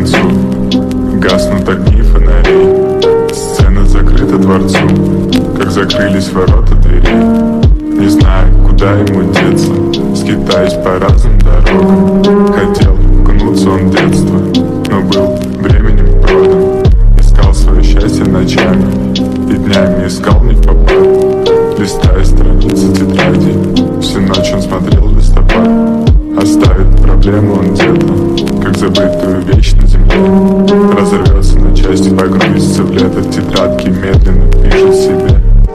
концу. Гаснут огни фонарей, сцена закрыта дворцу, как закрылись ворота дверей. Не знаю, куда ему деться, скитаюсь по разным дорогам. Хотел окунуться он в детство, но был временем продан. Искал свое счастье ночами и днями искал не в попад. Листая страницы тетради, всю ночь он смотрел в листопад. Оставит проблему он где-то, как забытую вещь на земле. Разорвется на части, погрузится в лето, тетрадки медленно пишет себе.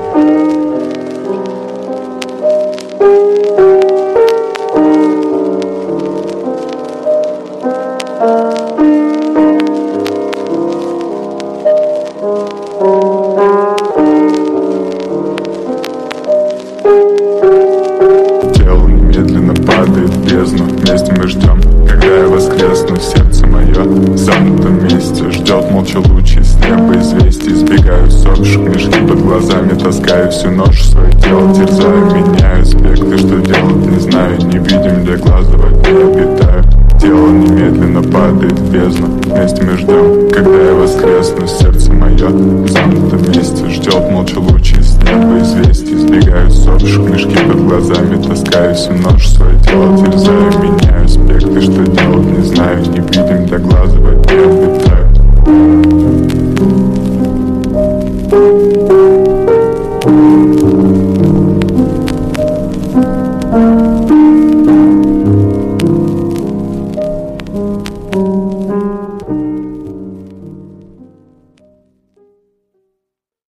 Тело немедленно падает в бездну. Вместе мы ждем, когда я воскресну. Сердце мое в замкнутом месте ждет молча лучи с неба известий. Избегаю сопших, мешки под глазами таскаю всю ночь в свое тело, терзаю, меняю аспекты, что делать не знаю. Невидим для глаза во тьме обитаю. Тело немедленно падает в бездну. Вместе мы ждем, когда я воскресну. Сердце мое в замкнутом месте ждет молча лучи с неба известий. Избегаю сопших, мешки под глазами таскаю всю ночь свое тело,